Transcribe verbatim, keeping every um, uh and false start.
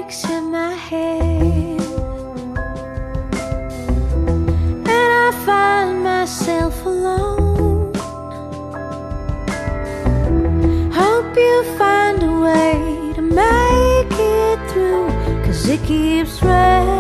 headaches in my head, and I find myself alone. Hope you find a way to make it through, 'cause it keeps raining.